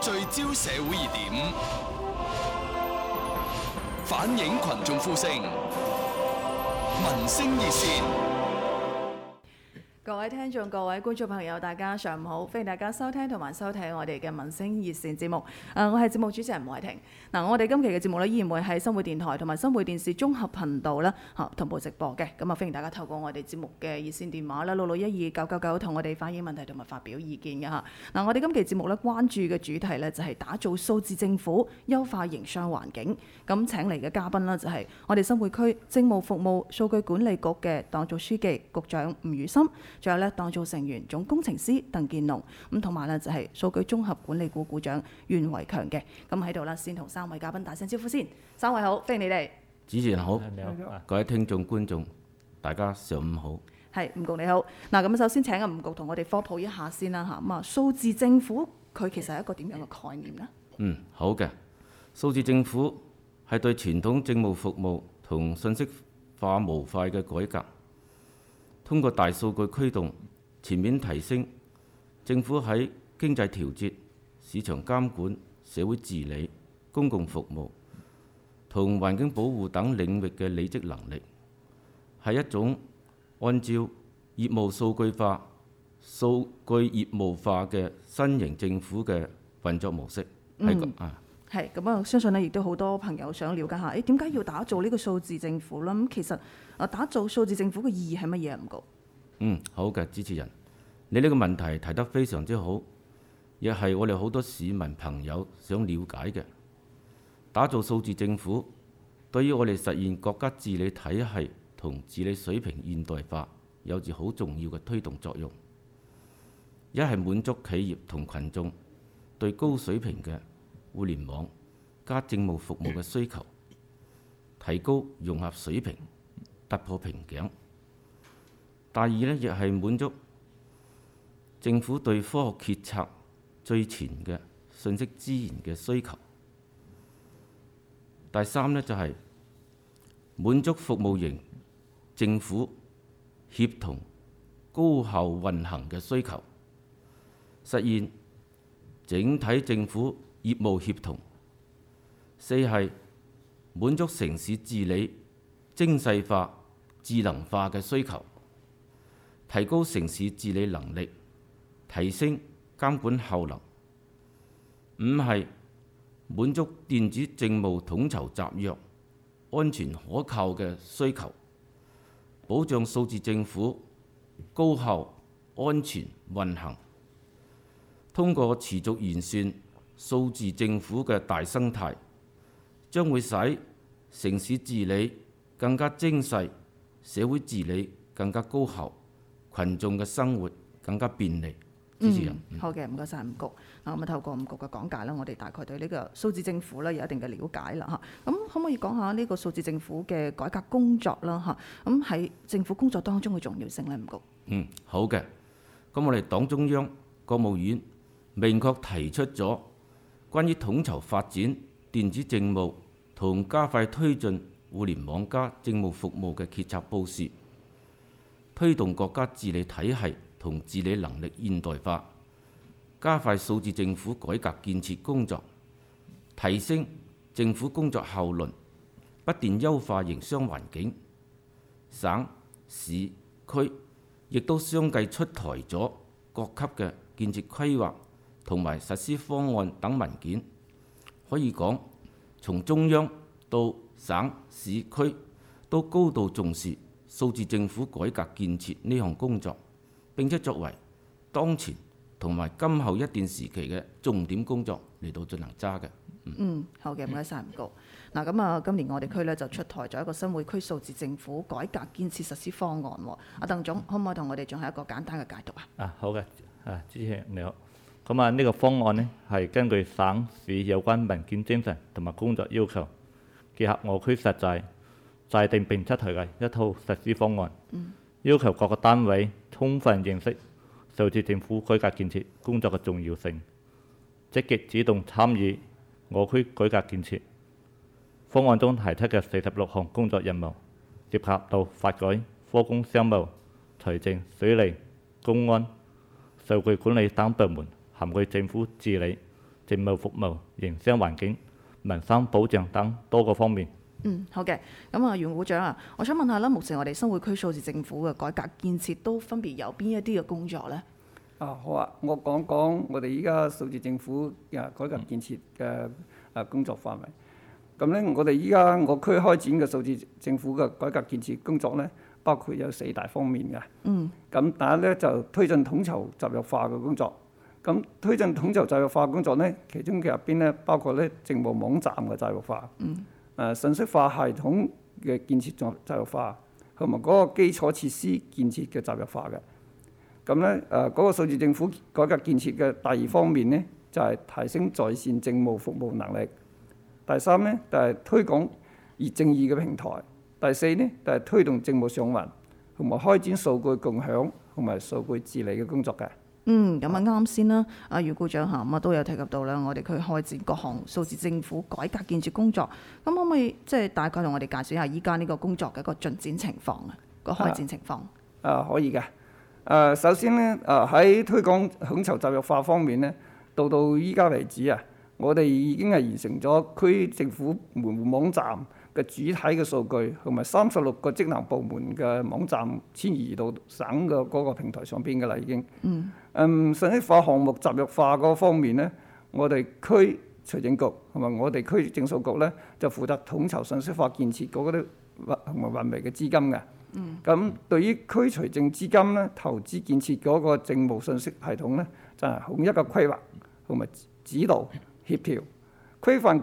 聚焦社會熱點，反映群眾呼聲，民聲熱線。 各位聽眾、各位觀眾朋友，大家上午好，歡迎大家收聽同埋收睇我哋嘅民聲熱線節目。我係節目主持人吳慧婷。我哋今期嘅節目依然會喺新會電台同埋新會電視綜合頻道啦同步直播嘅。咁歡迎大家透過我哋節目嘅熱線電話啦66129999同我哋反映問題同埋發表意見嘅嚇。我哋今期節目關注嘅主題就係打造數字政府，優化營商環境。咁請嚟嘅嘉賓啦就係我哋新會區政務服務數據管理局嘅黨組書記局長吳宇森。仲有黨組成員總工程師鄧建龍，咁同埋就係數據綜合管理股股長袁維強嘅。咁喺度先同三位嘉賓大聲招呼先。三位好，歡迎你哋。 主持人好，各位聽眾觀眾，大家上午好。 係，吳局你好。咁首先請吳局同我哋科普一下先啦嚇。咁啊，數字政府佢其實係一個點樣嘅概念呢？ 好嘅。數字政府係對傳統政務服務同信息化模塊嘅改革。通過大數據驅動，全面提升政府喺經濟調節、市場監管、社會治理、公共服務同環境保護等領域嘅履職能力，係一種按照業務數據化、數據業務化嘅新型政府嘅運作模式。 係咁啊！相信亦都好多朋友想了解下，點解要打造呢個數字政府啦？咁其實打造數字政府嘅意義係乜嘢啊？吳局？ 好嘅，主持人，你呢個問題提得非常之好，亦係我哋好多市民朋友想了解嘅。打造數字政府，對於我哋實現國家治理體系同治理水平現代化，有住好重要嘅推動作用。一係滿足企業同群眾對高水平嘅互聯網加政務服務嘅需求，提高融合水平，突破瓶頸。第二亦係滿足政府對科學決策最前嘅信息資源嘅需求。第三就係滿足服務型政府協同高效運行嘅需求，實現整體政府業務協同。四係滿足城市治理精細化、智能化嘅需求，提高城市治理能力，提升監管效能。五係滿足電子政務統籌集約、安全可靠嘅需求，保障數字政府高效、安全運行。通過持續完善數字政府嘅大生態，將會使城市治理更加精細，社會治理更加高效，群眾嘅生活更加便利。主持人， 好嘅，唔該晒吳局。咁透過吳局嘅講解啦，我哋大概對呢個數字政府有一定嘅了解啦嚇。咁可唔可以講下呢個數字政府嘅改革工作啦嚇？咁喺政府工作當中嘅重要性咧，吳局。 好嘅。咁我哋黨中央、國務院明確提出咗關於統籌發展電子政務同加快推進互聯網加政務服務嘅決策部署，推動國家治理體系同治理能力現代化，加快數字政府改革建設工作，提升政府工作效率，不斷優化營商環境。省、市、區亦都相繼出台咗各級嘅建設規劃同埋實施方案等文件。可以講，從中央到省、市、區都高度重視數字政府改革建設呢項工作，並且作為當前同埋今後一段時期嘅重點工作嚟到進行揸嘅。 好嘅，唔該晒吳局。咁今年我哋區就出台咗一個新會區數字政府改革建設實施方案。阿鄧總，可唔可以同我哋進行一個簡單嘅解讀啊？ 好嘅，主持人你好。咁呢個方案呢，係根據省市有關文件精神同埋工作要求，結合我區實際，制定並出台嘅一套實施方案。要求各個單位充分認識數字政府改革建設工作嘅重要性，積極主動參與我區改革建設。方案中提出嘅46項工作任務，涉及到發改、科工、商務、財政、水利、公安、數據管理等部門，涵蓋政府治理、 政務服務、營商環境、民生保障等多個方面。 好嘅。咁啊，袁股長啊，我想問下啦，目前我哋新會區數字政府嘅改革建設都分別有邊一啲嘅工作呢？ 好啊，我講講我哋依家數字政府改革建設嘅工作範圍。咁咧，我哋依家我區開展嘅數字政府嘅改革建設工作咧，包括有4大方面嘅。咁第一咧就推進統籌集約化嘅工作。咁推進統籌集約化工作咧，其中嘅入邊咧包括咧政務網站嘅集約化。信息化系統嘅建設集約化，同埋嗰個基礎設施建設嘅集約化嘅。咁咧嗰個數字政府改革建設嘅第2方面呢，就係提升在線政務服務能力。第3呢，就係推廣易政易嘅平台。第4呢，就係推動政務上雲，同埋開展數據共享同埋數據治理嘅工作嘅。 咁啊啱先啦，阿袁股長嚇咁都有提及到啦，我哋區開展各項數字政府改革建設工作，咁可唔可以即係大概同我哋介紹一下依家呢個工作嘅一個進展情況啊？個開展情況？ 可以嘅。首先呢，喺推廣統籌集約化方面呢，到依家為止啊，我哋已經係完成咗區政府門戶網站嘅主體嘅數據，同埋36個職能部門嘅網站遷移到省嘅嗰個平台上邊嘅啦，已經。信息化項目集約化嗰方面呢，我哋區財政局同埋我哋區政數局呢，就負責統籌信息化建設嗰啲同埋運維嘅資金嘅。咁對於區財政資金呢，投資建設嗰個政務信息系統呢，就係統一嘅規劃同埋指導協調，規範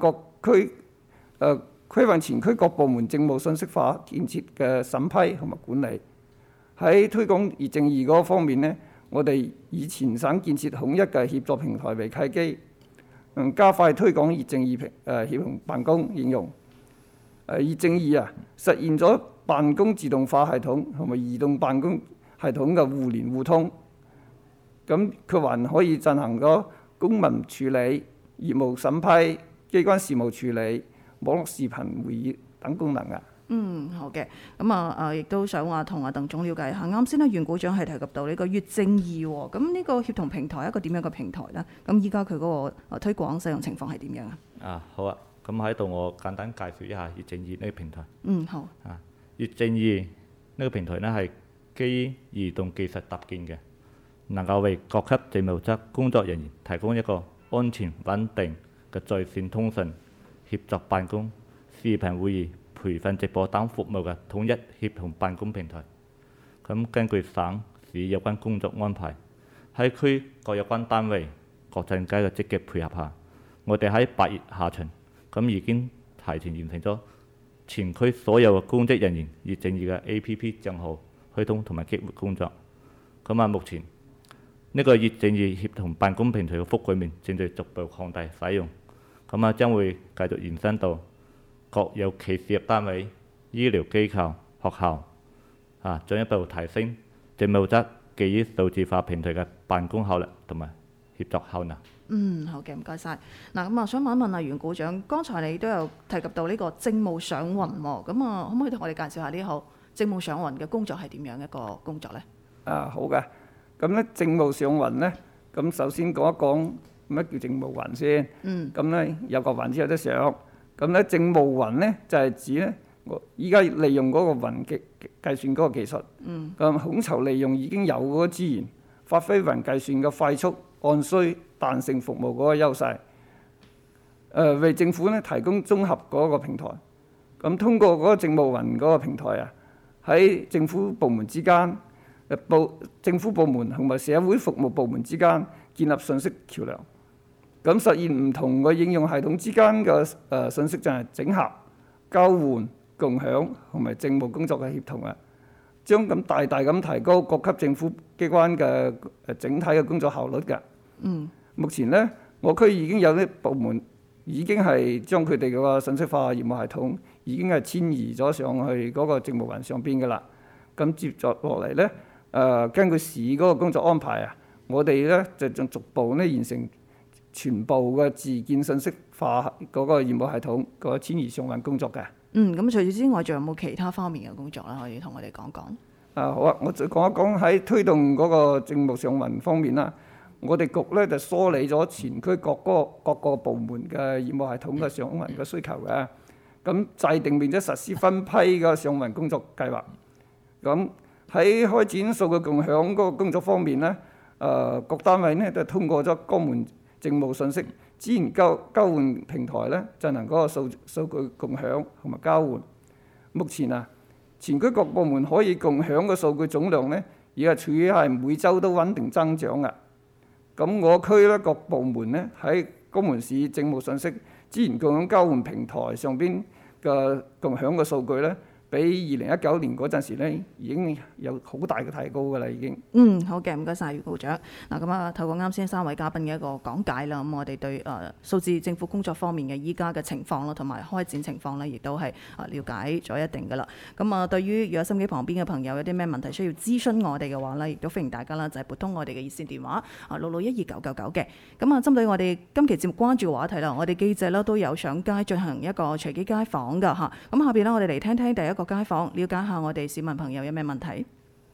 全區各部門政務信息化建設嘅審批同埋管理。喺推廣易政易嗰方面呢，我哋以全省建設統一嘅協作平台為契機，加快推廣易政易協同辦公應用。易政易實現咗辦公自動化系統同埋移動辦公系統嘅互聯互通。咁佢還可以進行咗公民處理、業務審批、機關事務處理、網絡視頻會議等功能啊。 好嘅。咁亦都想話同阿鄧總了解下。啱先咧，袁股長係提及到呢個易政易喎。咁呢個協同平台係一個點樣嘅平台呢？咁依家佢嗰個推廣使用情況係點樣啊？ 好啊。咁喺度我簡單介紹一下易政易呢個平台。 好。 易政易呢個平台呢係基於移動技術搭建嘅，能夠為各級政務職工作人員提供一個安全穩定嘅在線通訊、協作辦公、視頻會議、培訓直播等服務嘅統一協同辦公平台。咁根據省市有關工作安排，喺區各有關單位各陣間嘅積極配合下，我哋喺8月下旬咁已經提前完成咗全區所有嘅公職人員易政易嘅 A.P.P. 帳號開通同埋激活工作。咁目前呢個易政易協同辦公平台嘅覆蓋面正在逐步擴大使用，將會繼續延伸到各有企事業單位、醫療機構、學校，進一步提升政務職基於數字化平台嘅辦公效率同埋協作效能。 好嘅，唔該晒。嗱，想問一問阿袁股長，剛才你都有提及到呢個政務上雲喎，咁可唔可以同我哋介紹下呢個政務上雲嘅工作係點樣一個工作呢？ 好嘅。咁咧政務上雲呢，咁首先講一講乜叫政務雲先。咁咧有個雲先有得上。咁咧政務雲呢，就係指咧我依家利用嗰個雲嘅計算嗰個技術，統籌利用已經有嗰個資源，發揮雲計算嘅快速、按需、彈性服務嗰個優勢，為政府呢提供綜合嗰個平台。咁通過嗰個政務雲嗰個平台喺政府部門之間、政府部門同埋社會服務部門之間建立信息橋梁，咁實現唔同嘅應用系統之間嘅信息就係整合、交換、共享同埋政務工作嘅協同將咁大大咁提高各級政府機關嘅整體嘅工作效率嘅。目前呢，我區已經有啲部門已經係將佢哋嗰個信息化業務系統已經係遷移咗上去嗰個政務雲上邊嘅啦。咁接續落嚟呢，根據市嗰個工作安排我哋呢就仲逐步呢完成全部嘅自建信息化嗰個業務系統個遷移上雲工作嘅。 咁除此之外，仲有冇其他方面嘅工作咧？可以同我哋講講？ 好啊，我再講一講喺推動嗰個政務上雲方面啦。 我哋局咧就梳理咗全區各個部門嘅業務系統嘅上雲嘅需求嘅，咁制定並且實施分批嘅上雲工作計劃。咁喺開展數據共享嗰個工作方面咧，各單位咧都通過咗各門政務信息資源交換平台咧，進行嗰個數據共享同埋交換。目前全區各部門可以共享嘅數據總量咧，而家處於係每週都穩定增長嘅。咁我區咧各部門咧喺各門市政務信息資源共享交換平台上邊嘅共享嘅數據咧，比2019年嗰陣時咧已經有好大嘅提高㗎啦，已經。 好嘅，唔該晒，余局長。嗱，咁透過啱先3位嘉賓嘅一個講解啦，咁我哋對數字政府工作方面嘅依家嘅情況啦，同埋開展情況咧，亦都係了解咗一定㗎啦。咁對於如果心機旁邊嘅朋友有啲咩問題需要諮詢我哋嘅話咧，亦都歡迎大家啦，就係撥通我哋嘅熱線電話6612999嘅。咁針對我哋今期節目關注嘅話題啦，我哋記者啦都有上街進行一個隨機街訪㗎嚇。咁下邊呢，我哋嚟聽聽第一個街訪，了解下我哋市民朋友有咩問題。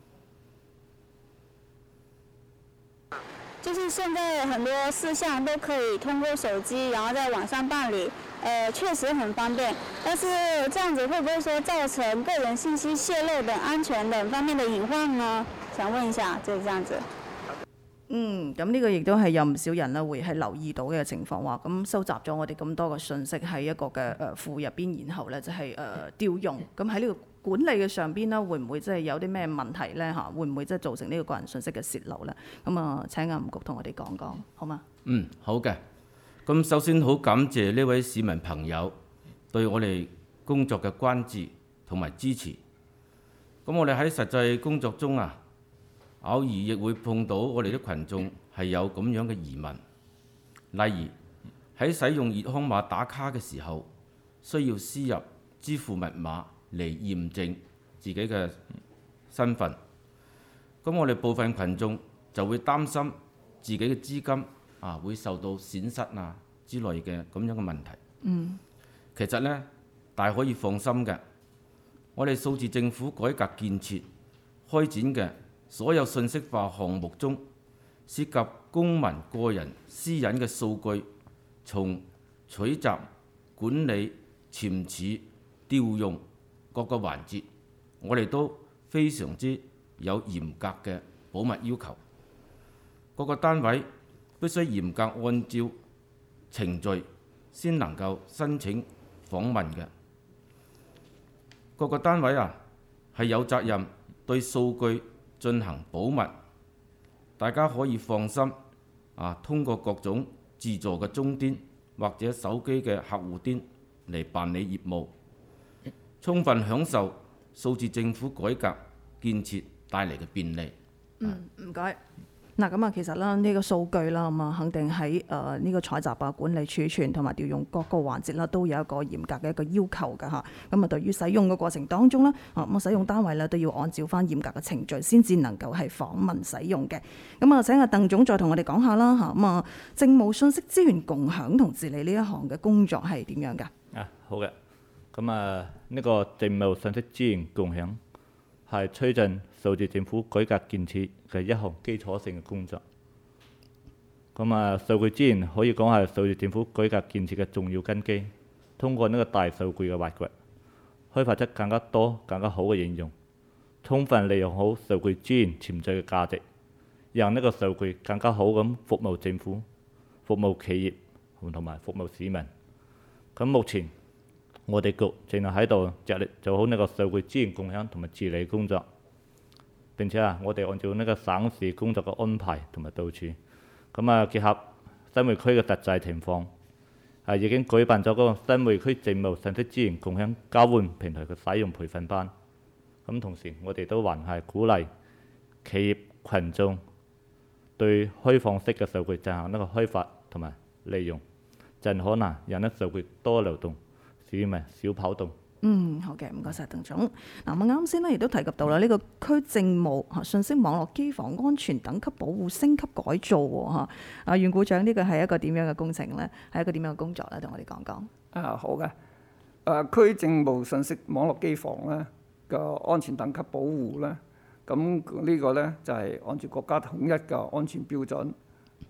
就是現在很多事項都可以通過手機，然後在網上辦理，確實很方便。但是這樣子會不會說造成個人信息泄露等安全等方面的隱患呢？想問一下，就是這樣子。 咁呢個亦都係有唔少人咧會係留意到嘅情況，話咁收集咗我哋咁多個信息喺一個嘅庫入邊，然後咧就係調用。咁喺呢個管理嘅上邊咧，會唔會即係有啲咩問題咧？嚇，會唔會即係造成呢個個人信息嘅泄漏咧？咁請阿吳局同我哋講講，好嗎？ 好嘅。咁首先好感謝呢位市民朋友對我哋工作嘅關注同埋支持。咁我哋喺實際工作中偶爾亦會碰到我哋啲群眾係有咁樣嘅疑問，例如喺使用粵康碼打卡嘅時候，需要輸入支付密碼嚟驗證自己嘅身份。咁我哋部分群眾就會擔心自己嘅資金會受到損失之類嘅咁樣嘅問題。其實呢，大可以放心嘅，我哋數字政府改革建設開展嘅所有信息化項目中，涉及公民個人私隱嘅數據，從取集、管理、潛儲、調用各個環節，我哋都非常之有嚴格嘅保密要求。各個單位必須嚴格按照程序先能夠申請訪問嘅。各個單位係有責任對數據進行保密，大家可以放心通過各種自助嘅終端或者手機嘅客戶端嚟辦理業務，充分享受數字政府改革建設帶嚟嘅便利。 唔該。嗱，咁其實啦，呢個數據啦，肯定喺呢個採集管理、儲存同埋調用各個環節啦，都有一個嚴格嘅一個要求㗎嚇。咁對於使用嘅過程當中咧，使用單位咧都要按照翻嚴格嘅程序，先至能夠係訪問使用嘅。咁請阿鄧總再同我哋講下啦嚇。政務信息資源共享同治理呢一項嘅工作係點樣㗎？ 好嘅。咁呢個政務信息資源共享係推進數字政府改革建設嘅一項基礎性嘅工作。咁數據資源可以講係數字政府改革建設嘅重要根基。通過呢個大數據嘅挖掘，開發出更加多、更加好嘅應用，充分利用好數據資源潛在嘅價值，讓呢個數據更加好咁服務政府、服務企業同埋服務市民。咁目前我哋局正係喺度着力做好呢個數據資源共享同埋治理工作。並且我哋按照呢個省市工作嘅安排同埋部署，咁結合新會區嘅實際情況，已經舉辦咗嗰個新會區政務信息資源共享交換平台嘅使用培訓班。咁同時，我哋都還係鼓勵企業群眾對開放式嘅數據進行呢個開發同埋利用，盡可能讓啲數據多流動，市民少跑動。 好嘅，唔該晒鄧總。嗱，我啱先咧亦都提及到啦，呢個區政務信息網絡機房安全等級保護升級改造喎嚇。袁股長，呢個係一個點樣嘅工程咧？係一個點樣嘅工作咧？同我哋講講。 好嘅。區政務信息網絡機房咧嘅安全等級保護咧，咁呢個咧就係按照國家統一嘅安全標準，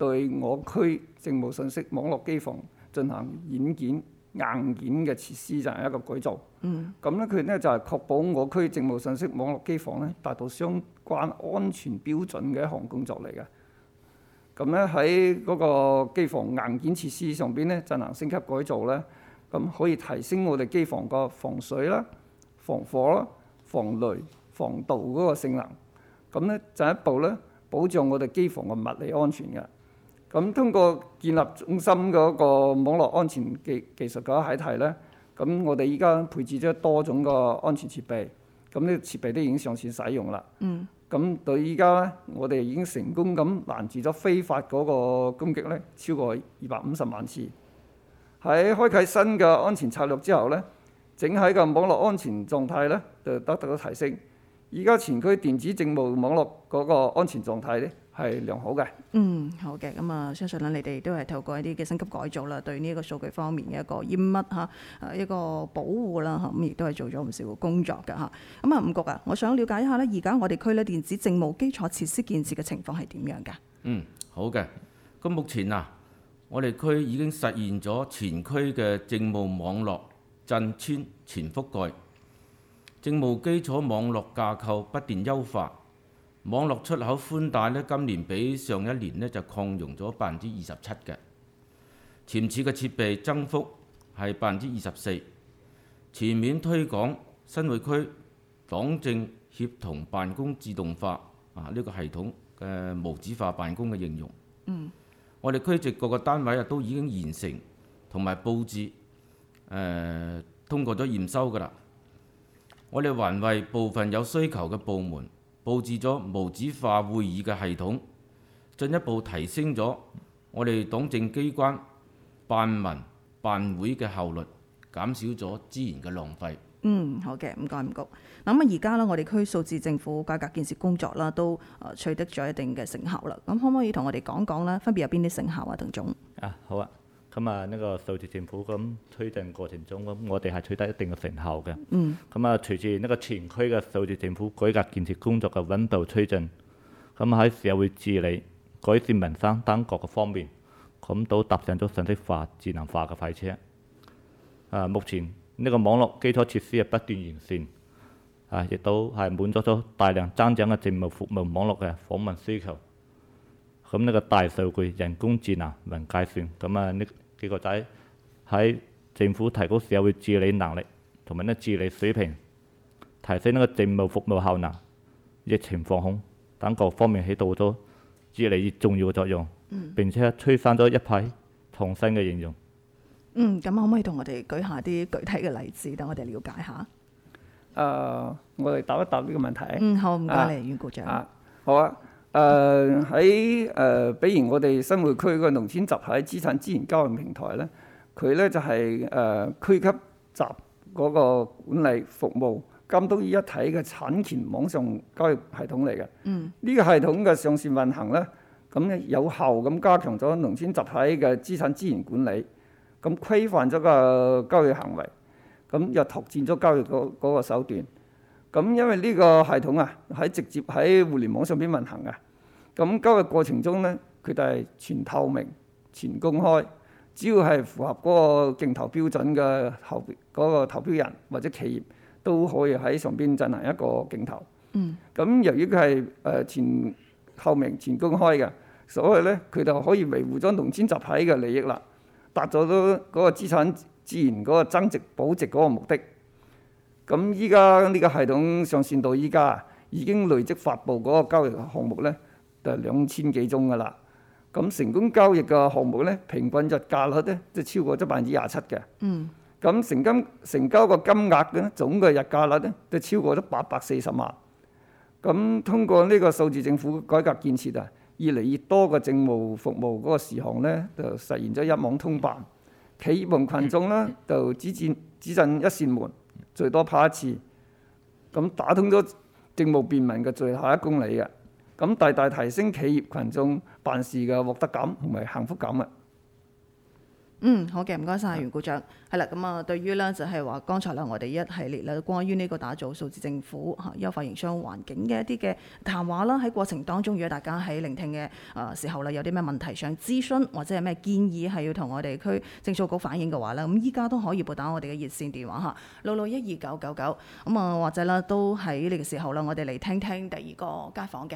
對我區政務信息網絡機房進行軟件硬件嘅設施就係一個改造。咁咧佢咧就係確保我區政務信息網絡機房咧達到相關安全標準嘅一項工作嚟嘅。咁咧喺嗰個機房硬件設施上邊咧進行升級改造咧，咁可以提升我哋機房個防水啦、防火啦、防雷、防盜嗰個性能。咁咧進一步咧保障我哋機房嘅物理安全嘅。咁通過建立中心嗰個網絡安全技術嘅系統咧，咁我哋依家配置咗多種個安全設備，咁呢個設備都已經上線使用啦。咁到依家咧，我哋已經成功咁攔住咗非法嗰個攻擊咧，超過250萬次。喺開啓新嘅安全策略之後咧，整體嘅網絡安全狀態咧就得到提升。依家全區電子政務網絡嗰個安全狀態咧係良好嘅。 好嘅，咁啊，相信咧你哋都係透過一啲嘅升級改造啦，對呢一個數據方面嘅一個嚴密一個保護啦咁亦都係做咗唔少嘅工作㗎嚇。咁啊，伍局啊，我想了解一下咧，而家我哋區咧電子政務基礎設施建設嘅情況係點樣㗎？ 好嘅。咁目前我哋區已經實現咗全區嘅政務網絡鎮村全覆蓋。政務基礎網絡架構不斷優化，網絡出口寬帶咧今年比上一年咧就擴容咗27%嘅，前次嘅設備增幅係24%，全面推廣新會區黨政協同辦公自動化呢個系統嘅無紙化辦公嘅應用。我哋區籍各個單位都已經完成同埋佈置，通過咗驗收㗎啦。我哋還為部分有需求嘅部門佈置咗無紙化會議嘅系統，進一步提升咗我哋黨政機關辦文辦會嘅效率，減少咗資源嘅浪費。 好嘅，唔該伍局。咁而家咧，我哋區數字政府改革建設工作啦，都取得咗一定嘅成效啦。咁可唔可以同我哋講講咧，分別有邊啲成效啊？鄧總。 好啊。咁呢個數字政府咁推進過程中，咁我哋係取得一定嘅成效嘅。咁隨住呢個全區嘅數字政府改革建設工作嘅穩步推進，咁喺社會治理、改善民生等各個方面，咁都踏上咗信息化、智能化嘅快車。目前呢個網絡基礎設施不斷完善，亦都係滿足咗大量增長嘅政務服務網絡嘅訪問需求。咁呢個大數據、人工智能、雲計算，咁呢幾個仔喺政府提高社會治理能力同埋治理水平，提升呢個政務服務效能、疫情防控等各方面起到咗越嚟越重要嘅作用，並且催生咗一批創新嘅應用。 咁可唔可以同我哋舉下啲具體嘅例子，等我哋了解下？ 我哋答一答呢個問題。 好，唔該你，阮局長。 好啊。比如我哋新會區嘅農村集體資產資源交換平台咧，佢咧就係區級集嗰個管理服務監督於一體嘅產權網上交易系統嚟嘅。呢個系統嘅上線運行咧，咁咧有效咁加強咗農村集體嘅資產資源管理，咁規範咗個交易行為，咁又拓展咗交易嗰個手段。咁因為呢個系統直接喺互聯網上邊運行嘅，咁交易過程中咧，佢哋係全透明、全公開，只要係符合嗰個競投標準嘅嗰個投標人或者企業都可以喺上邊進行一個競投。咁由於佢係全透明、全公開嘅，所以咧佢就可以維護咗農村集體嘅利益啦，達咗嗰個資產資源嗰個增值保值嗰個目的。咁依家呢個系統上線到依家已經累積發布嗰個交易項目咧，就2000幾宗噶啦。咁成功交易嘅項目咧，平均日價率咧，即係超過咗27%嘅。咁成交個金額咧，總嘅日價率咧，都超過咗840萬。咁通過呢個數字政府改革建設越嚟越多嘅政務服務嗰個事項咧，就實現咗一網通辦。企業同群眾咧，就只進一扇門。最多跑一次，咁打通咗政務便民嘅最後1公里嘅，咁大大提升企業群眾辦事嘅獲得感同埋幸福感啊！ 好嘅，唔該晒袁股長。係啦，咁啊，對於咧就係話剛才咧我哋一系列咧關於呢個打造數字政府優化營商環境嘅一啲嘅談話啦，喺過程當中，如果大家喺聆聽嘅時候咧有啲咩問題想諮詢或者係咩建議係要同我哋區政數局反映嘅話咧，咁依家都可以撥打我哋嘅熱線電話66129999，咁啊或者咧都喺呢個時候啦，我哋嚟聽聽第二個街坊嘅。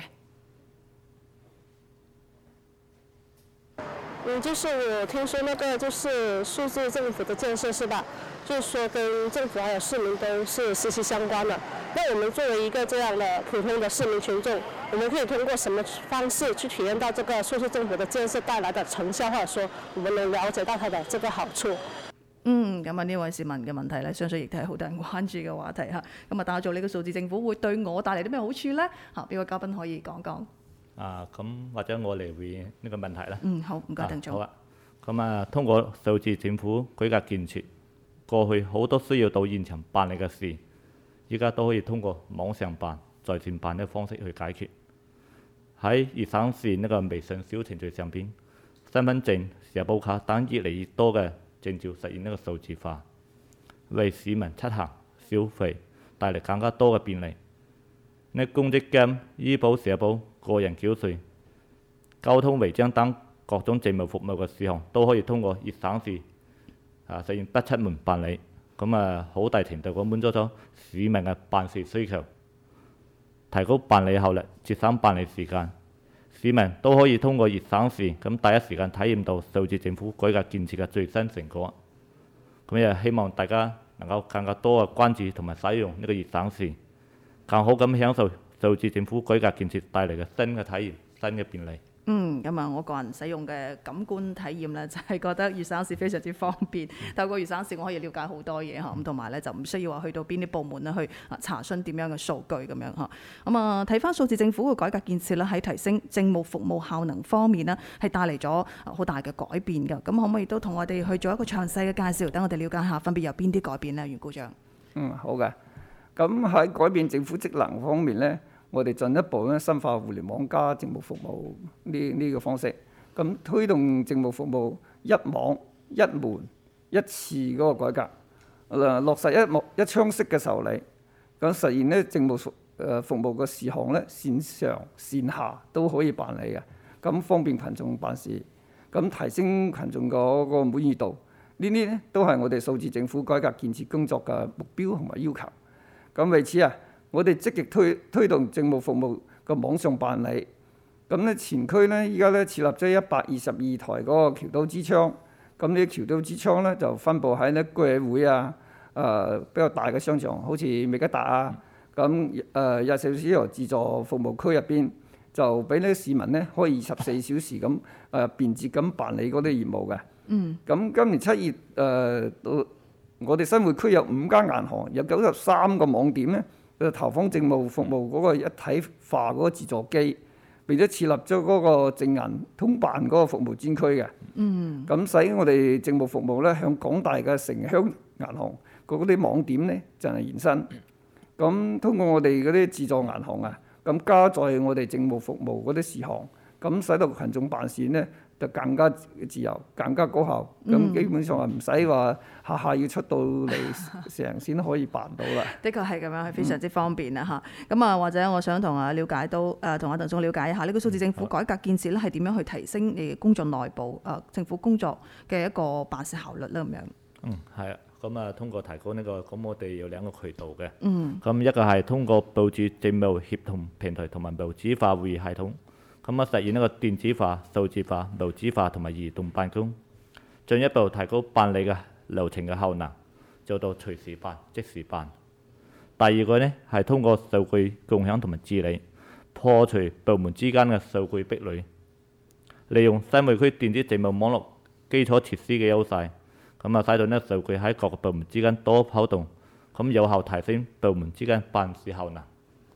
就是我聽說那個就是數字政府的建設是吧？就是說跟政府還有市民都是息息相關的。那我們作為一個這樣的普通的市民群眾，我們可以通過什麼方式去體驗到這個數字政府的建設帶來的成效，或者說我們能了解到它的這個好處？ 咁啊呢位市民嘅問題咧，相信亦都係好多人關注嘅話題嚇。咁啊打造呢個數字政府會對我帶嚟啲咩好處咧？邊個嘉賓可以講講？ 咁或者我嚟回呢個問題啦。 好，唔該，鄧總。 好啊。咁通過數字政府改革建設，過去好多需要到現場辦理嘅事，依家都可以通過網上辦、在線辦嘅方式去解決。喺粵省市呢個微信小程序上邊，身份證、社保卡等越嚟越多嘅證照實現呢個數字化，為市民出行、消費帶嚟更加多嘅便利。呢公積金、醫保、社保、個人繳稅、交通違章等各種政務服務嘅事項，都可以通過粵省市實現不出門辦理。好大程度咁滿足咗市民嘅辦事需求，提高辦理效率，節省辦理時間。市民都可以通過粵省市咁第一時間體驗到數字政府改革建設嘅最新成果。亦希望大家能夠更加多嘅關注同埋使用呢個粵省市，更好咁享受數字政府改革建設帶嚟嘅新嘅體驗、新嘅便利。 我個人使用嘅感官體驗咧，就係覺得粵省市非常之方便。透過粵省市，我可以了解好多嘢咁同埋咧就唔需要話去到邊啲部門咧去查詢點樣嘅數據咁樣嚇。睇翻數字政府嘅改革建設咧，喺提升政務服務效能方面呢，係帶嚟咗好大嘅改變㗎。咁可唔可以都同我哋去做一個詳細嘅介紹，等我哋了解下分別有邊啲改變呢？袁股長。 好嘅。咁喺改變政府職能方面呢，我哋進一步咧深化互聯網加政務服務呢個方式，咁推動政務服務一網一門一次嗰個改革，落實一窗式嘅受理，咁實現咧政務服務嘅事項咧線上線下都可以辦理嘅，咁方便群眾辦事，咁提升群眾嗰個滿意度，呢啲咧都係我哋數字政府改革建設工作嘅目標同埋要求。咁為此我哋積極推動政務服務個網上辦理。咁咧前區咧依家咧設立咗122台嗰個橋刀之窗。咁呢橋刀之窗咧就分佈喺咧居委會比較大嘅商場，好似美吉達啊。咁24小時由自助服務區入邊，就俾呢市民咧可以24小時咁便捷咁辦理嗰啲業務嘅。咁今年7月到我哋新會區有5間銀行，有93個網點咧，投放政務服務嗰個一體化嗰個自助機，並且設立咗嗰個政銀通辦嗰個服務專區嘅。咁使我哋政務服務咧向廣大嘅城鄉銀行嗰啲網點咧就係延伸。咁通過我哋嗰啲自助銀行咁加載我哋政務服務嗰啲事項，咁使到群眾辦事咧就更加自由、更加高效。咁基本上唔使話下下要出到嚟成先可以辦到啦。 的確係咁樣，係非常之方便啦嚇。咁或者我想同了解到同阿鄧總了解一下呢個數字政府改革建設咧係點樣去提升你工作內部政府工作嘅一個辦事效率咧咁樣。 係啊。通過提高呢個，咁我哋有2個渠道嘅。咁一個係通過部署政務協同平台同埋無紙化會議系統，實現一個電子化、數字化、無紙化同埋移動辦公，進一步提高辦理嘅流程嘅效能，做到隨時辦、即時辦。第二個呢係通過數據共享同埋治理，破除部門之間嘅數據壁壘，利用新會區電子政務網絡基礎設施嘅優勢。使到呢數據喺各個部門之間多跑動，有效提升部門之間辦事效能。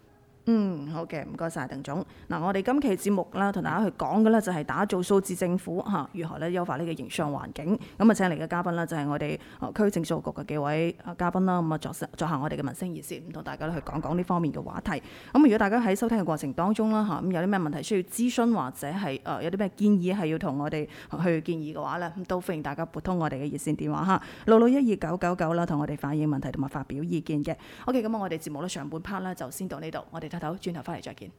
好嘅，唔該晒鄧總。嗱，我哋今期節目啦，同大家去講嘅咧就係打造數字政府嚇，如何咧優化呢個營商環境。咁啊，請嚟嘅嘉賓啦，就係我哋區政數局嘅幾位嘉賓啦。咁啊，作下我哋嘅民聲熱線，同大家去講講呢方面嘅話題。咁如果大家喺收聽嘅過程當中啦嚇，咁有啲咩問題需要諮詢或者係有啲咩建議係要同我哋去建議嘅話咧，咁都歡迎大家撥通我哋嘅熱線電話嚇66129999啦，同我哋反映問題同埋發表意見嘅。OK， 咁我哋節目咧上半 part 咧就先到呢度，我哋唞唞，轉頭翻嚟再見。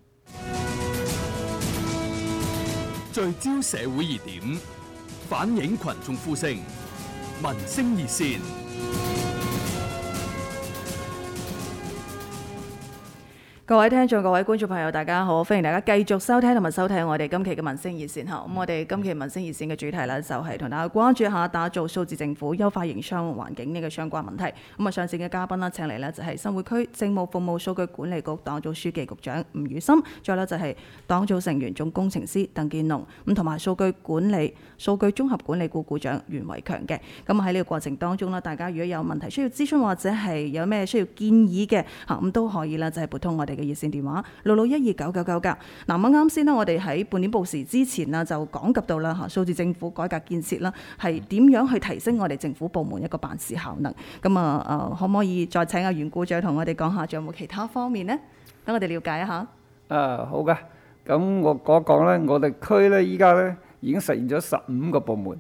聚焦社會熱點，反映群眾呼聲，民聲熱線。 各位聽眾、各位觀眾朋友，大家好，歡迎大家繼續收聽同埋收睇我哋今期嘅民聲熱線嚇。咁我哋今期民聲熱線嘅主題呢，就係同大家關注下打造數字政府、優化營商環境呢個相關問題。咁啊，上線嘅嘉賓啦，請嚟呢就係新會區政務服務數據管理局黨組書記局長吳宇森，再呢就係黨組成員總工程師鄧建龍，咁同埋數據綜合管理股股長袁偉強嘅。咁喺呢個過程當中呢，大家如果有問題需要諮詢或者係有咩需要建議嘅嚇，咁都可以啦，就係撥通我哋嘅熱線電話66129999㗎。嗱，咁啱先啦，我哋喺半點報時之前啦，就講及到啦嚇數字政府改革建設啦，係點樣去提升我哋政府部門一個辦事效能。咁可唔可以再請阿袁股長同我哋講下，仲有冇其他方面呢？等我哋了解一下。 好嘅，咁我講咧，我哋區咧依家咧已經實現咗15個部門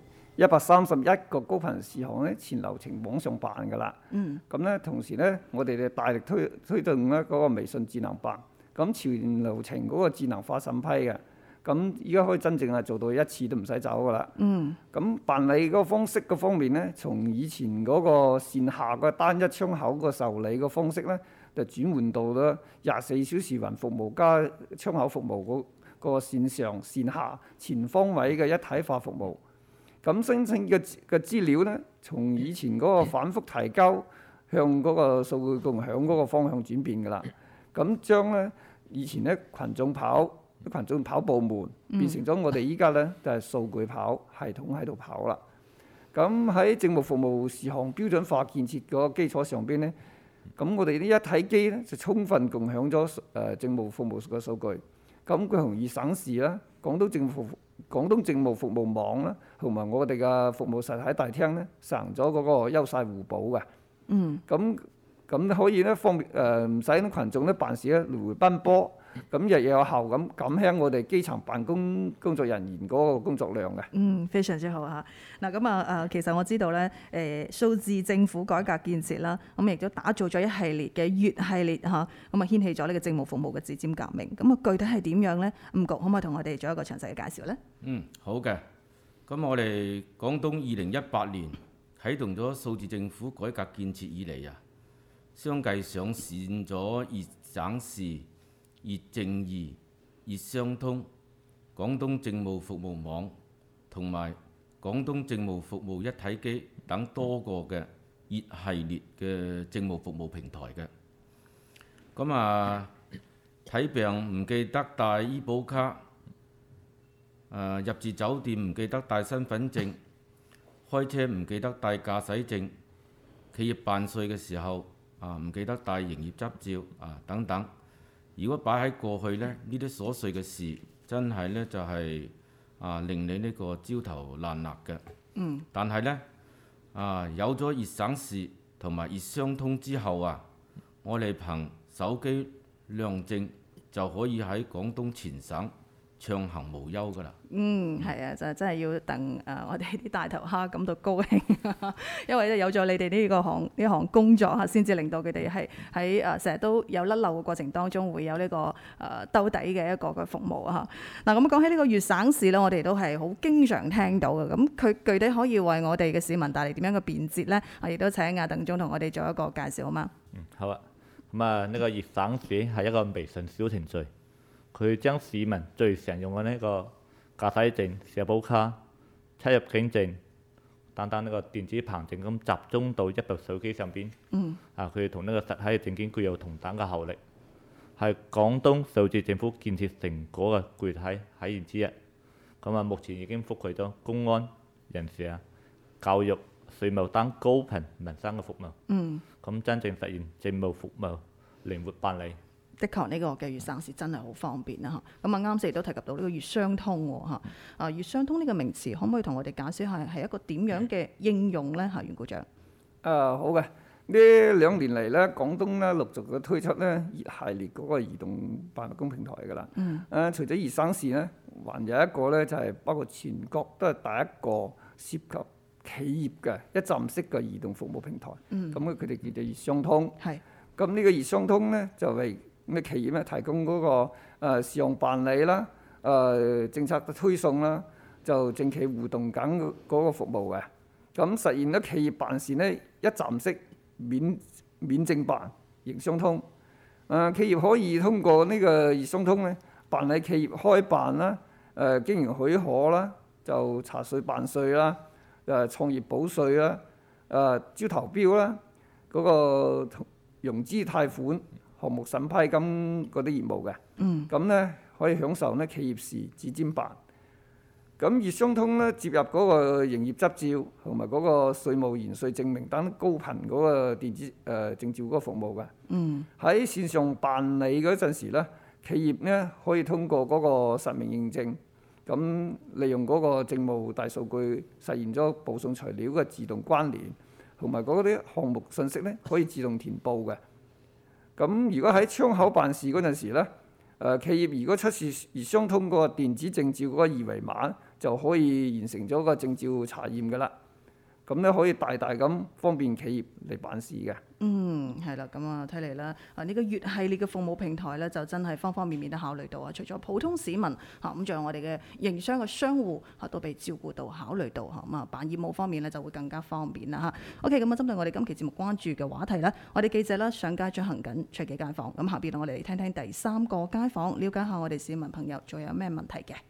，131個高頻事項咧全流程網上辦㗎啦。咁咧同時咧，我哋大力推動咧嗰個微信智能辦，咁全流程嗰個智能化審批嘅。咁依家可以真正係做到一次都唔使走㗎啦。咁辦理嗰個方式嘅方面咧，從以前嗰個線下個單一窗口個受理個方式咧，就轉換到咗24小時雲服務加窗口服務嗰個線上線下全方位嘅一體化服務。咁申請嘅資料咧，從以前嗰個反覆提交向嗰個數據共享嗰個方向轉變㗎啦。咁將咧以前咧群眾跑部門變成咗我哋依家咧就係數據跑系統喺度跑啦。咁喺政務服務事項標準化建設嗰個基礎上邊咧，咁我哋呢一體機咧就充分共享咗政務服務嘅數據。咁佢同二省市啦、廣東政務服務網啦，同埋我哋嘅服務實體大廳咧，實行咗嗰個優勢互補嘅。咁可以咧方便唔使啲群眾咧辦事咧來回奔波，咁日有效咁減輕我哋基層辦公工作人員嗰個工作量嘅。 非常之好嚇。嗱咁其實我知道咧，數字政府改革建設啦，咁亦都打造咗一系列嘅粵系列嚇，咁掀起咗呢個政務服務嘅指尖革命。咁具體係點樣咧？吳局可唔可以同我哋做一個詳細嘅介紹咧？ 好嘅。咁我哋廣東2018年啟動咗數字政府改革建設以嚟相繼上線咗粵省市、粵政2、粵商通、廣東政務服務網同埋廣東政務服務一體機等多個嘅粵系列嘅政務服務平台嘅。咁睇病唔記得帶醫保卡，入住酒店唔記得帶身份證，開車唔記得帶駕駛證，企業辦稅嘅時候唔記得帶營業執照等等。如果擺喺過去呢，呢啲瑣碎嘅事真係呢就係令你呢個焦頭爛額嘅。但係呢，有咗粵省事同埋粵商通之後我哋憑手機亮證就可以喺廣東全省暢行無憂㗎啦。 係啊，就真係要等我哋啲大頭蝦感到高興，因為有咗你哋呢行工作先至令到佢哋係喺成日都有甩漏嘅過程當中會有呢個兜底嘅一個嘅服務嗱，咁講起呢個粵省事咧，我哋都係好經常聽到嘅。咁佢具體可以為我哋嘅市民帶嚟點樣嘅便捷咧？我亦都請鄧總同我哋做一個介紹好嗎？ 好啊。咁呢個粵省事係一個微信小程序，佢將市民最常用嘅呢個駕駛證、社保卡、出入境證等等呢個電子憑證咁集中到一部手機上邊。佢同呢個實體嘅證件具有同等嘅效力，係廣東數字政府建設成果嘅具體體現之一。咁目前已經覆蓋咗公安、人事、教育、稅務等高頻民生嘅服務。咁真正實現政務服務靈活辦理。 的確呢個嘅粵省事真係好方便啦嚇。咁啱先亦都提及到呢個粵商通喎嚇。粵商通呢個名詞可唔可以同我哋解釋下係一個點樣嘅應用咧嚇？袁局長。 好嘅。呢2年嚟咧，廣東咧陸續嘅推出咧熱系列嗰個移動辦公平台㗎啦。除咗粵省事咧，還有一個咧就係包括全國都係第一個涉及企業嘅一站式嘅移動服務平台。咁佢哋叫做粵商通。咁呢個粵商通咧就為咩企業咧提供嗰個事項辦理啦、政策嘅推送啦，就政企互動緊嗰個服務嘅。咁實現咗企業辦事呢一站式免證辦營商通。企業可以通過呢個粵商通咧辦理企業開辦啦、經營許可啦、就查稅辦稅啦、創業補稅啦、招投標啦、嗰個融資貸款、項目審批金嗰啲業務嘅。咁咧可以享受咧企業時指尖辦。咁粵商通咧接入嗰個營業執照同埋嗰個稅務延稅證明等高頻嗰個電子證照嗰個服務嘅。喺線上辦理嗰陣時咧，企業咧可以通過嗰個實名認證，咁利用嗰個政務大數據實現咗報送材料嘅自動關聯，同埋嗰啲項目信息咧可以自動填報嘅。咁如果喺窗口辦事嗰陣時咧，企業如果出示粵商通嗰個電子證照嗰個二維碼，就可以完成咗個證照查驗㗎啦。咁咧可以大大咁方便企業嚟辦事嘅。 係啦，咁啊睇嚟啦，呢個粵系列嘅服務平台咧，就真係方方面面都考慮到啊。除咗普通市民咁仲有我哋嘅營商嘅商戶都被照顧到、考慮到咁啊，辦業務方面咧就會更加方便啦嚇。OK，咁啊針對我哋今期節目關注嘅話題咧，我哋記者咧上街進行緊出幾街訪。咁下邊我哋嚟聽聽第3個街訪，了解下我哋市民朋友仲有咩問題嘅。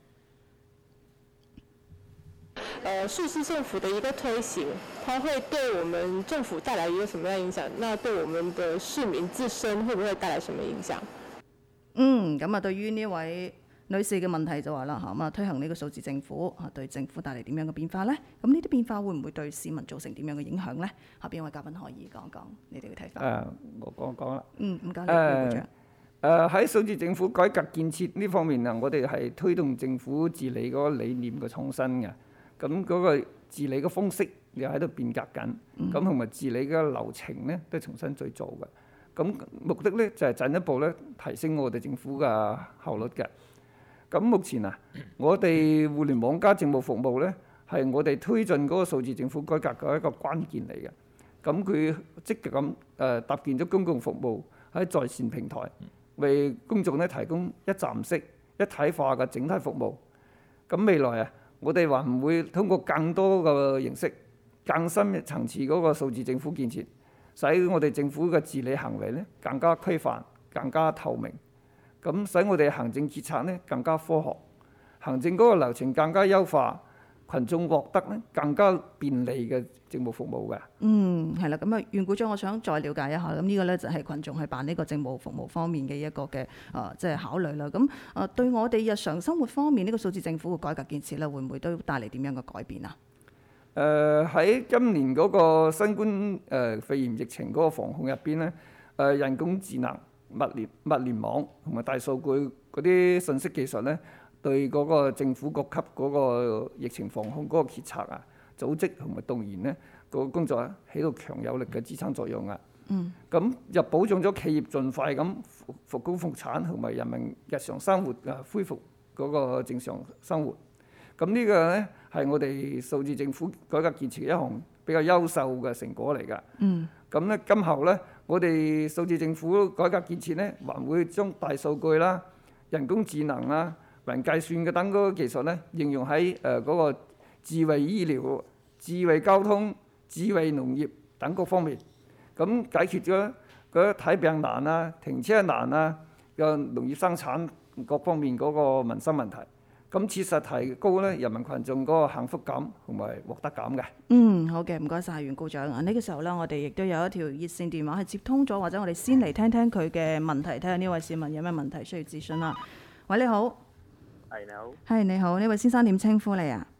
數字政府的一個推行，它會對我們政府帶來一個什麼樣影響？那對我們的市民自身會不會帶來什麼影響？ 咁啊，對於呢位女士嘅問題就話啦嚇，咁啊推行呢個數字政府對政府帶嚟點樣嘅變化呢？咁呢啲變化會唔會對市民造成點樣嘅影響呢？下邊位嘉賓可以講講你哋嘅睇法。 我講啦。 唔該你，局長。 喺數字政府改革建設呢方面啊，我哋係推動政府治理嗰個理念嘅創新嘅。咁嗰個治理嘅方式又喺度變革緊，咁同埋治理嘅流程咧都重新再做嘅。咁目的咧就係進一步咧提升我哋政府嘅效率嘅。咁目前我哋互聯網加政務服務咧係我哋推進嗰個數字政府改革嘅一個關鍵嚟嘅。咁佢積極咁搭建咗公共服務喺在線平台，為公眾咧提供一站式一體化嘅整體服務。咁未來我哋還唔會通過更多嘅形式、更深層次嗰個數字政府建設，使我哋政府嘅治理行為咧更加規範、更加透明，咁使我哋行政決策咧更加科學，行政嗰個流程更加優化，群眾獲得咧更加便利嘅政務服務嘅。 係啦，咁啊，袁局長，我想再了解一下，咁呢個咧就係群眾去辦呢個政務服務方面嘅一個嘅即係考慮啦。咁對我哋日常生活方面呢個數字政府嘅改革建設咧，會唔會都帶嚟點樣嘅改變啊？ 喺今年嗰個新冠肺炎疫情嗰個防控入邊咧，人工智能、物聯網同埋大數據嗰啲信息技術咧，對嗰個政府各級嗰個疫情防控嗰個決策組織同埋動員咧個工作起到強有力嘅支撐作用啊。咁又保障咗企業盡快咁復工復產，同埋人民日常生活恢復嗰個正常生活。咁呢個咧係我哋數字政府改革建設一項比較優秀嘅成果嚟㗎。咁咧今後咧，我哋數字政府改革建設咧，還會將大數據啦、人工智能啦、雲計算嘅等嗰個技術咧，應用喺嗰個智慧醫療、智慧交通、智慧農業等各方面，咁解決咗嗰睇病難停車難嘅農業生產各方面嗰個民生問題，咁切實提高咧人民群眾嗰個幸福感同埋獲得感嘅。 好嘅，唔該晒袁局長。呢個時候咧，我哋亦都有一條熱線電話係接通咗，或者我哋先嚟聽聽佢嘅問題，睇下呢位市民有咩問題需要諮詢啦。喂，你好。 係你好。 係你好，呢位先生點稱呼你啊？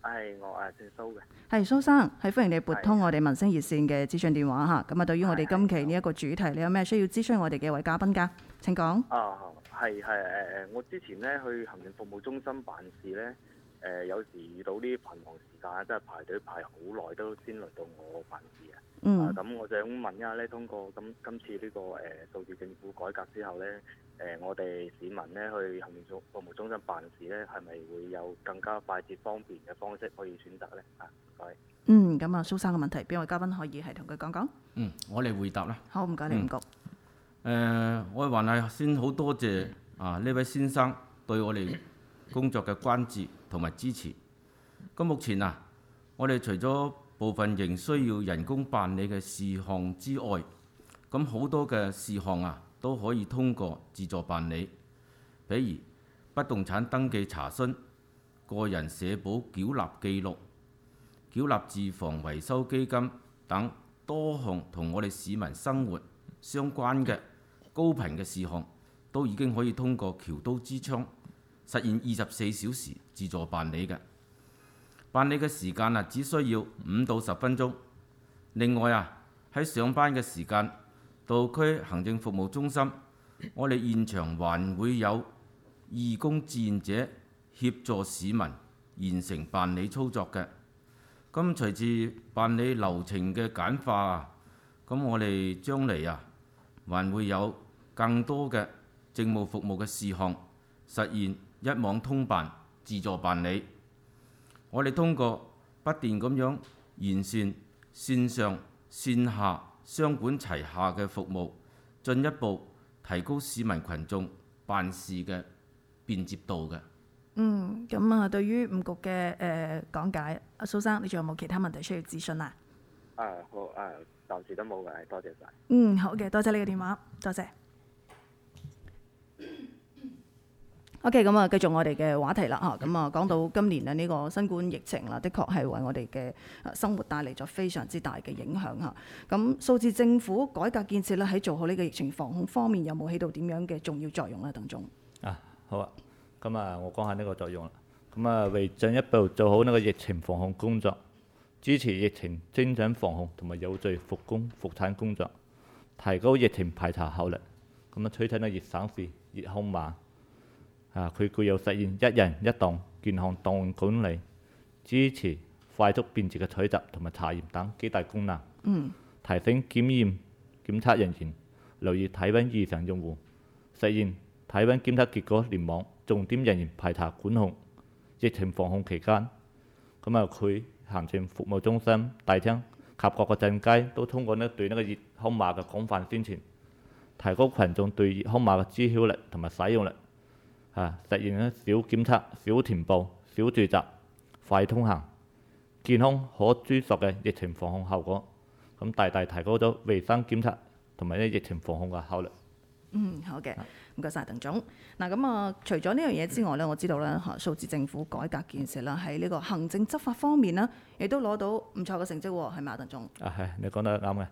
我姓蘇嘅。 係蘇生，係歡迎你撥通我哋民聲熱線嘅諮詢電話嚇。咁啊，對於我哋今期呢一個主題，你有咩需要諮詢我哋嘅一位嘉賓㗎？請講。 我之前咧去行政服務中心辦事咧，有時遇到啲繁忙時間，真係排隊排好耐都先輪到我辦事啊。咁我想問一下咧，通過今次呢個數字政府改革之後咧，我哋市民咧去行政服務中心辦事咧，係咪會有更加快捷方便嘅方式可以選擇咧？唔該。 咁啊，蘇生嘅問題，邊位嘉賓可以係同佢講講？ 我嚟回答啦。 好，唔該你，吳局。 我還係先好多謝呢位先生對我哋工作嘅關注同埋支持。咁目前我哋除咗部分仍需要人工辦理嘅事項之外，咁好多嘅事項都可以通過自助辦理，比如不動產登記查詢、個人社保繳納記錄、繳納住房維修基金等多項同我哋市民生活相關嘅高頻嘅事項，都已經可以通過橋刀之窗實現24小時自助辦理嘅。辦理嘅時間只需要5到10分鐘。另外喺上班嘅時間，到區行政服務中心，我哋現場還會有義工志願者協助市民完成辦理操作嘅。咁隨住辦理流程嘅簡化咁我哋將嚟還會有更多嘅政務服務嘅事項實現一網通辦、自助辦理。我哋通過不斷咁樣完善線上線下雙管齊下嘅服務，進一步提高市民群眾辦事嘅便捷度嘅。 咁啊，對於吳局嘅講解，阿蘇生，你仲有冇其他問題需要諮詢啊？ 好，暫時都冇嘅，多謝晒。 好嘅，多謝你嘅電話，多謝。OK， 咁啊，繼續我哋嘅話題啦嚇。咁啊，講到今年呢個新冠疫情啦，的確係為我哋嘅生活帶嚟咗非常之大嘅影響嚇。咁數字政府改革建設咧，喺做好呢個疫情防控方面，有冇起到點樣嘅重要作用咧？鄧總。 好啊。咁我講下呢個作用啦。咁為進一步做好呢個疫情防控工作，支持疫情精準防控同埋有序復工復產工作，提高疫情排查效率。咁推出呢粵省市粵康碼。佢具有實現一人一檔健康檔案管理、支持快速便捷嘅採集同埋查驗等幾大功能。提升檢測人員留意體温異常用戶，實現體温檢測結果聯網重點人員排查管控。疫情防控期間，佢行政服務中心大廳及各個鎮街都通過對呢個粵康碼嘅廣泛宣傳，提高群眾對粵康碼嘅知曉率同埋使用率。實現少檢測、少填報、少聚集、快通行、健康可追溯嘅疫情防控效果，咁大大提高咗衞生檢測同埋疫情防控嘅效率。 好嘅，唔該晒鄧總。咁除咗呢樣嘢之外咧，我知道咧數字政府改革建設啦，喺呢個行政執法方面呢，亦都攞到唔錯嘅成績喎，係咪啊，鄧總？ 係，你講得啱嘅。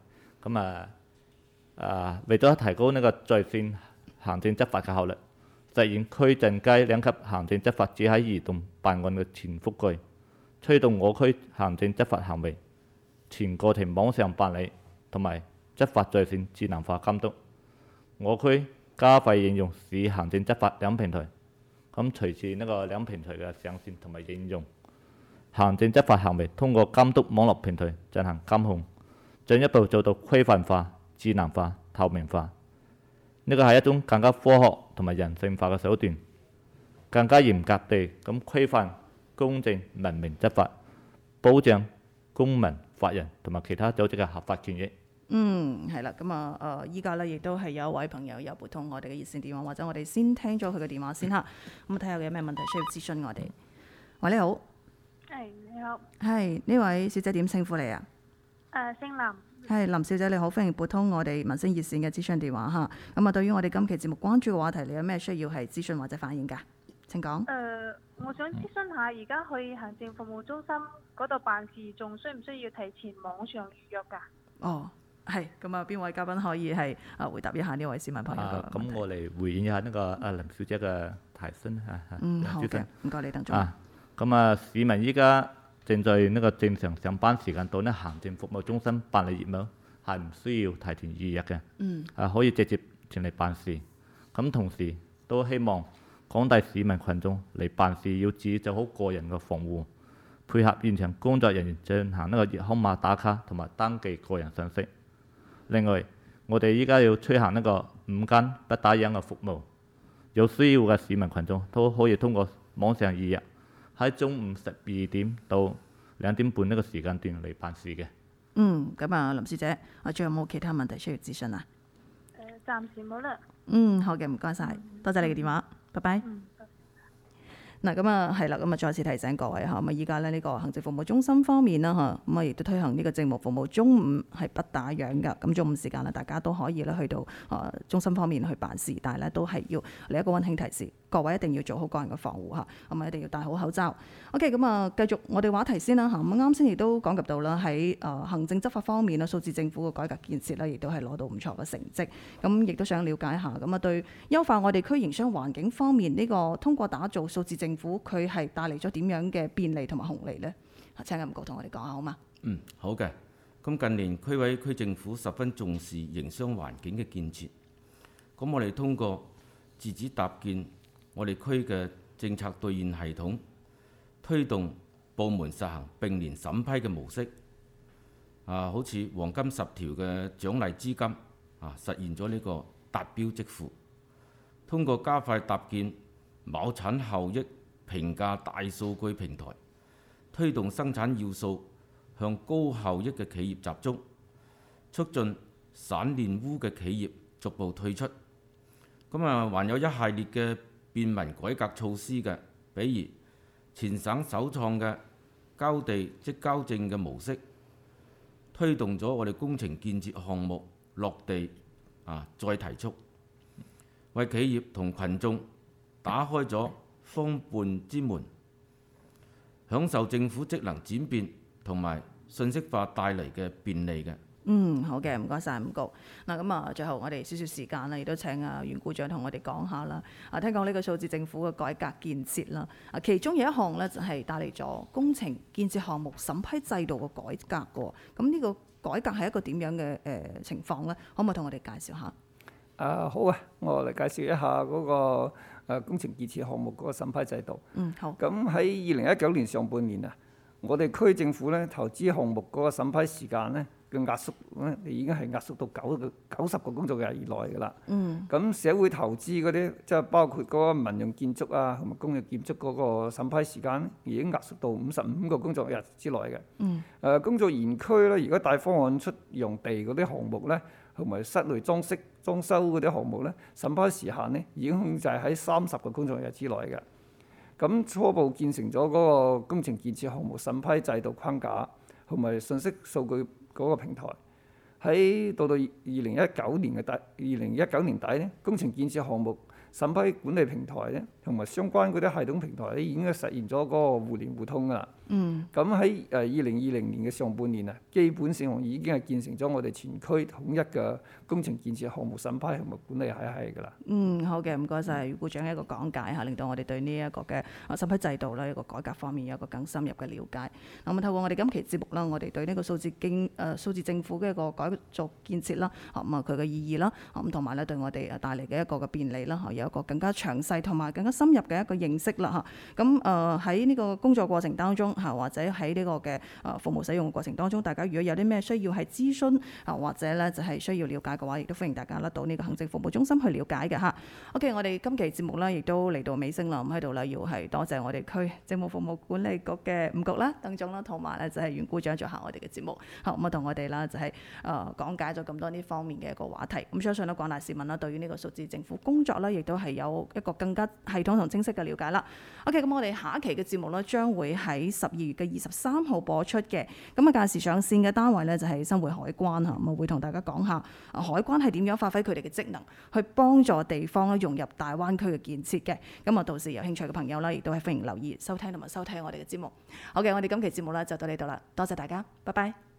咁為咗提高呢個在線行政執法嘅效率，實現區鎮街兩級行政執法只喺移動辦案嘅全覆蓋，推動我區行政執法行為全過程網上辦理，同埋執法在線智能化監督。我區加快應用市行政執法兩平台。咁隨住呢個兩平台嘅上線同埋應用，行政執法行為通過監督網絡平台進行監控，進一步做到規範化、智能化、透明化。呢個係一種更加科學同埋人性化嘅手段，更加嚴格地咁規範公正文明執法，保障公民、法人同埋其他組織嘅合法權益。 係啦，咁依家咧亦都係有一位朋友有撥通我哋嘅熱線電話，或者我哋先聽咗佢嘅電話先嚇，咁睇下佢有咩問題需要諮詢我哋。喂，你好。 你好。 係，呢位小姐點稱呼你啊？ 姓林。 係，林小姐你好，歡迎撥通我哋民聲熱線嘅諮詢電話嚇。咁對於我哋今期節目關注嘅話題，你有咩需要係諮詢或者反映㗎？請講。 我想諮詢下，而家去行政服務中心嗰度辦事，仲需唔需要提前網上預約㗎？ 係，咁邊位嘉賓可以係回答一下呢位市民朋友嘅問題？ 咁我嚟回應一下呢個林小姐嘅提詢嚇。 好嘅，唔該你，鄧總。 咁市民依家正在呢個正常上班時間到呢行政服務中心辦理業務，係唔需要提前預約嘅，可以直接前嚟辦事。咁同時都希望廣大市民群眾嚟辦事要注意做好個人嘅防護，配合現場工作人員進行呢個熱康碼打卡同埋登記個人信息。另外，我哋依家要推行呢個午間不打烊嘅服務，有需要嘅市民群眾都可以通過網上預約，喺中午12點到2點半呢個時間段嚟辦事嘅。 咁啊，林小姐，我仲有冇其他問題需要諮詢啊？ 暫時冇啦。 好嘅，唔該晒，多謝你嘅電話，拜拜。嗱，咁啊係啦，咁啊再次提醒各位嚇，咁啊依家咧呢個行政服務中心方面啦嚇，咁啊亦都推行呢個政務服務中午係不打烊㗎，咁中午時間咧大家都可以咧去到中心方面去辦事，但係咧都係要嚟一個溫馨提示，各位一定要做好個人嘅防護嚇，咁啊一定要戴好口罩。OK， 咁啊繼續我哋話題先啦嚇，咁啱先亦都講及到啦喺行政執法方面啦，數字政府嘅改革建設咧，亦都係攞到唔錯嘅成績，咁亦都想了解下，咁啊對優化我哋區營商環境方面呢個通過打造數字政府佢係帶嚟咗點樣嘅便利同埋紅利呢？請阿吳局同我哋講下好嗎？ 好嘅。咁近年區委區政府十分重視營商環境嘅建設，咁我哋通過自主搭建我哋區嘅政策兌現系統，推動部門實行並聯審批嘅模式，好似黃金10條嘅獎勵資金，實現咗呢個達標即付。通過加快搭建畝產效益評價大數據平台，推動生產要素向高效益嘅企業集中，促進散亂污嘅企業逐步退出。還有一系列嘅便民改革措施嘅，比如全省首創嘅交地即交證嘅模式，推動咗我哋工程建設項目落地再提速，為企業同群眾打開咗方便之門，享受政府職能轉變同埋信息化帶嚟嘅便利嘅。 好嘅，唔該晒吳局。嗱，咁啊，最後我哋少少時間啦，亦都請袁股長同我哋講下啦。聽講呢個數字政府嘅改革建設啦，其中有一項呢，就係帶嚟咗工程建設項目審批制度嘅改革嘅。咁呢個改革係一個點樣嘅情況呢？可唔可以同我哋介紹下？ 好啊，我嚟介紹一下嗰個工程建設項目嗰個審批制度。 好。咁喺2019年上半年啊，我哋區政府咧投資項目嗰個審批時間咧嘅壓縮咧，已經係壓縮到90個工作日以內㗎啦。咁社會投資嗰啲，即係包括嗰個民用建築啊同埋工業建築嗰個審批時間，已經壓縮到55個工作日之內嘅。工作園區咧，如果大方案出用地嗰啲項目咧，同埋室內裝修嗰啲項目咧，審批時限咧已經控制喺30個工作日之內嘅。咁初步建成咗嗰個工程建設項目審批制度框架同埋信息數據嗰個平台，喺到2019年底咧，工程建設項目審批管理平台咧，同埋相關嗰啲系統平台咧，已經實現咗嗰個互聯互通㗎啦。咁喺2020年嘅上半年啊，基本上已經係建成咗我哋全區統一嘅工程建設項目審批同埋管理體系㗎啦。 好嘅，唔該晒袁股長一個講解嚇，令到我哋對呢一個嘅審批制度咧一個改革方面有一個更深入嘅了解。咁透過我哋今期節目啦，我哋對呢個數字政府嘅一個改造建設啦，咁佢嘅意義啦，咁同埋咧對我哋帶嚟嘅一個嘅便利啦，有一個更加詳細同埋更加深入嘅一個認識啦嚇。咁喺呢個工作過程當中，或者喺呢個嘅服務使用嘅過程當中，大家如果有啲咩需要係諮詢或者咧就係需要了解嘅話，亦都歡迎大家啦到呢個行政服務中心去了解嘅嚇。OK， 我哋今期節目咧亦都嚟到尾聲啦，咁喺度咧要係多謝我哋區政務服務管理局嘅吳局啦、鄧總啦，同埋咧就係袁股長做下我哋嘅節目，咁同我哋啦就係講解咗咁多呢方面嘅一個話題。咁相信咧廣大市民啦對於呢個數字政府工作咧，亦都係有一個更加系統同清晰嘅了解啦。OK， 咁我哋下一期嘅節目咧將會喺12月嘅23號播出嘅。咁屆時上線嘅單位咧就係新會海關嚇，咁會同大家講下海關係點樣發揮佢哋嘅職能，去幫助地方咧融入大灣區嘅建設嘅。咁到時有興趣嘅朋友啦，亦都係歡迎留意收聽同埋收睇我哋嘅節目。好嘅，我哋今期節目咧就到呢度啦，多謝大家，拜拜。